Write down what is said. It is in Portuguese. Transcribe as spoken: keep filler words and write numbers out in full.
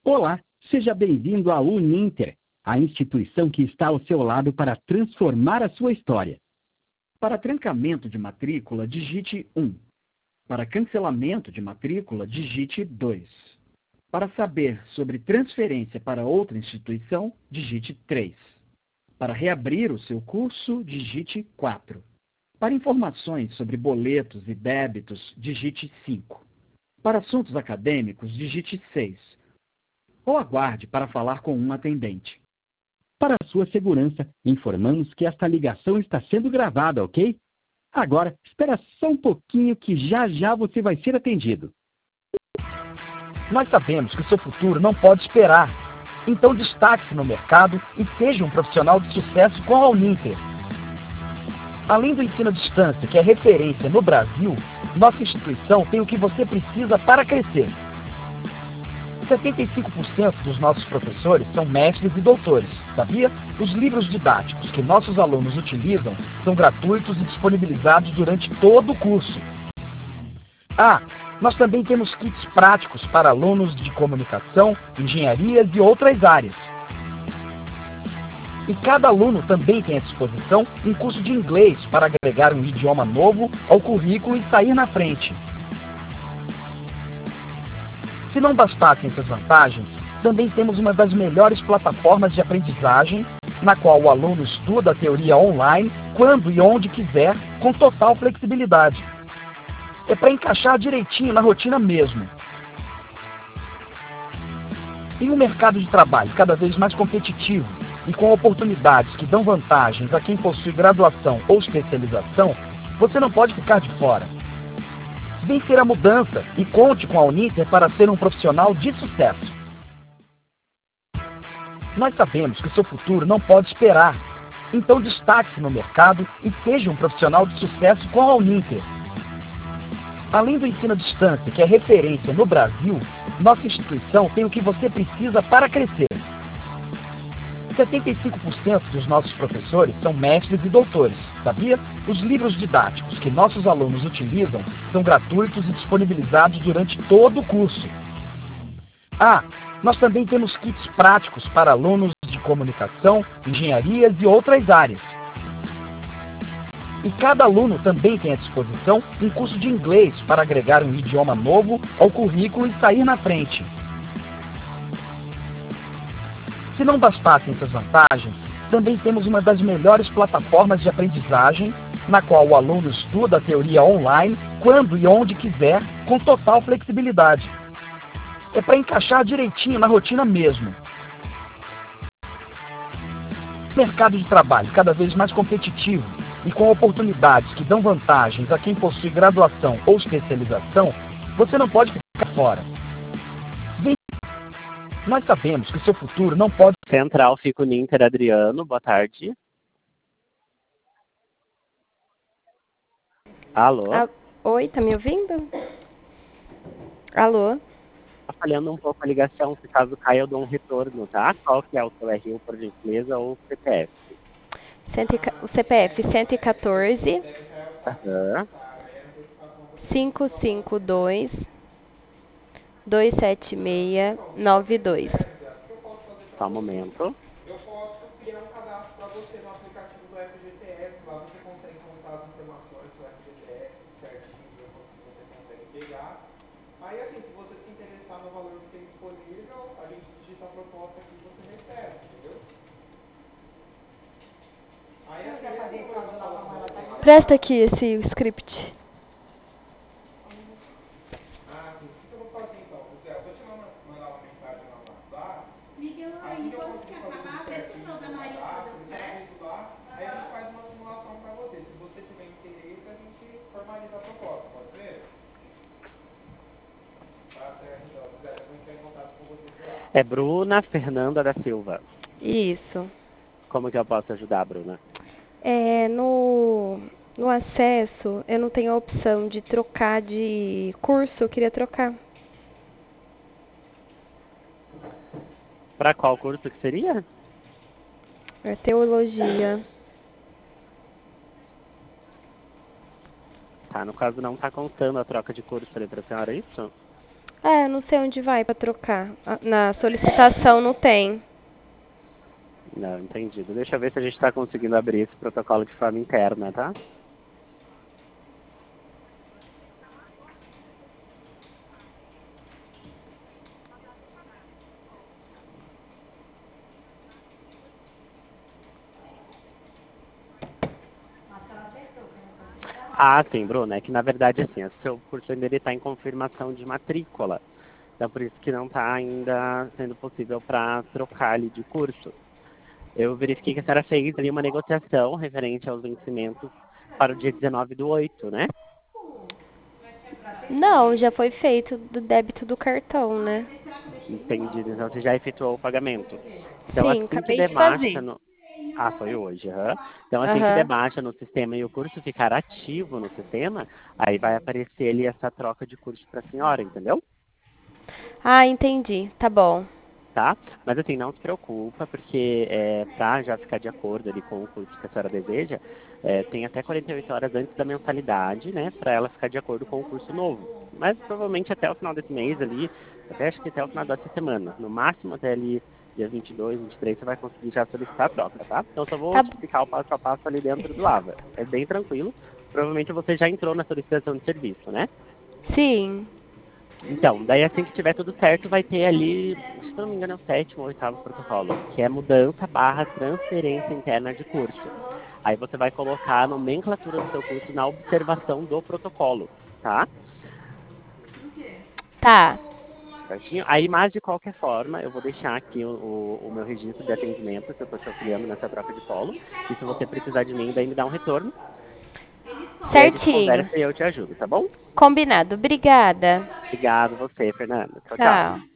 Olá, seja bem-vindo à Uninter, a instituição que está ao seu lado para transformar a sua história. Para trancamento de matrícula, digite um. Para cancelamento de matrícula, digite dois. Para saber sobre transferência para outra instituição, digite três. Para reabrir o seu curso, digite quatro. Para informações sobre boletos e débitos, digite cinco. Para assuntos acadêmicos, digite seis. Ou aguarde para falar com um atendente. Para a sua segurança, informamos que esta ligação está sendo gravada, ok? Agora, espera só um pouquinho que já já você vai ser atendido. Nós sabemos que o seu futuro não pode esperar. Então destaque-se no mercado e seja um profissional de sucesso com a Uninter. Além do ensino à distância, que é referência no Brasil, nossa instituição tem o que você precisa para crescer. setenta e cinco por cento dos nossos professores são mestres e doutores, sabia? Os livros didáticos que nossos alunos utilizam são gratuitos e disponibilizados durante todo o curso. Ah, nós também temos kits práticos para alunos de comunicação, engenharias e outras áreas. E cada aluno também tem à disposição um curso de inglês para agregar um idioma novo ao currículo e sair na frente. Se não bastassem essas vantagens, também temos uma das melhores plataformas de aprendizagem, na qual o aluno estuda a teoria online, quando e onde quiser, com total flexibilidade. É para encaixar direitinho na rotina mesmo. Em um mercado de trabalho cada vez mais competitivo e com oportunidades que dão vantagens a quem possui graduação ou especialização, você não pode ficar de fora. Vem ser a mudança e conte com a Uninter para ser um profissional de sucesso. Nós sabemos que o seu futuro não pode esperar. Então destaque-se no mercado e seja um profissional de sucesso com a Uninter. Além do ensino à distância, que é referência no Brasil, nossa instituição tem o que você precisa para crescer. setenta e cinco por cento dos nossos professores são mestres e doutores, sabia? Os livros didáticos que nossos alunos utilizam são gratuitos e disponibilizados durante todo o curso. Ah, nós também temos kits práticos para alunos de comunicação, engenharias e outras áreas. E cada aluno também tem à disposição um curso de inglês para agregar um idioma novo ao currículo e sair na frente. Se não bastassem essas vantagens, também temos uma das melhores plataformas de aprendizagem, na qual o aluno estuda a teoria online, quando e onde quiser, com total flexibilidade. É para encaixar direitinho na rotina mesmo. Mercado de trabalho cada vez mais competitivo e com oportunidades que dão vantagens a quem possui graduação ou especialização, você não pode ficar fora. Vem. Nós sabemos que o seu futuro não pode... Central, fica o Ninter, Adriano, boa tarde. Alô? Ah, oi, tá me ouvindo? Alô? Tá falhando um pouco a ligação, se caso caia eu dou um retorno, tá? Qual que é o seu R U, por gentileza, ou o C P F? O C P F cento e quatorze, Aham. cinco cinco dois, dois sete seis, nove dois. Só um momento. Eu posso criar um cadastro para você no aplicativo do F G T S, lá você consegue contar as informações do F G T S certinho, você consegue pegar. Aí assim, se você se interessar no valor que tem disponível, a gente digita a proposta aqui e você recebe, entendeu? Aí assim, Presta aqui esse script. Ah, sim. O que eu vou fazer então? Zé, eu vou te mandar uma mensagem lá no WhatsApp. Assim que eu conseguir fazer tudo certinho no cadastro, tudo lá, aí a gente faz uma simulação para você. Se você tiver interesse, a gente formaliza a proposta, pode ser? Tá certo, então. Zé, eu vou entrar em contato com você por lá. É Bruna Fernanda da Silva. Isso. Como que eu posso ajudar, Bruna? É, no, no acesso, eu não tenho a opção de trocar de curso, eu queria trocar. Para qual curso que seria? É teologia. Tá, no caso não tá contando a troca de curso ali pra senhora, é isso? É, não sei onde vai pra trocar. Ah, na solicitação não tem. Não, entendido. Deixa eu ver se a gente está conseguindo abrir esse protocolo de forma interna, tá? Ah, sim, Bruna, é que na verdade assim, o seu curso ainda está em confirmação de matrícula. Então por isso que não está ainda sendo possível para trocar ali de curso. Eu verifiquei que a senhora fez ali uma negociação referente aos vencimentos para o dia dezenove do oito, né? Não, já foi feito do débito do cartão, né? Entendido. Então você já efetuou o pagamento. Então Sim, assim que acabei der de marcha fazer. no... Ah, foi hoje, aham. Então assim que der Aham. marcha no sistema e o curso ficar ativo no sistema, aí vai aparecer ali essa troca de curso para a senhora, entendeu? Ah, entendi. Tá bom. Tá? Mas assim, não se preocupa, porque é, para já ficar de acordo ali com o curso que a senhora deseja, é, tem até quarenta e oito horas antes da mensalidade, né, para ela ficar de acordo com o curso novo. Mas provavelmente até o final desse mês ali, até acho que até o final dessa semana, no máximo até ali dia vinte e dois, vinte e três, você vai conseguir já solicitar a troca, tá? Então só vou Tá, te explicar o passo a passo ali dentro do Lava. É bem tranquilo. Provavelmente você já entrou na solicitação de serviço, né? sim. Então, daí assim que tiver tudo certo, vai ter ali, se não me engano, é o sétimo ou oitavo protocolo, que é mudança barra transferência interna de curso. Aí você vai colocar a nomenclatura do seu curso na observação do protocolo, tá? Tá. Certinho? Aí, mas de qualquer forma, eu vou deixar aqui o, o, o meu registro de atendimento, que eu estou te auxiliando nessa troca de polo. E se você precisar de mim, daí me dá um retorno. E aí a gente Certinho. conversa e eu te ajudo, tá bom? Combinado. Obrigada. Obrigado você, Fernanda. Tchau, tchau. Tchau.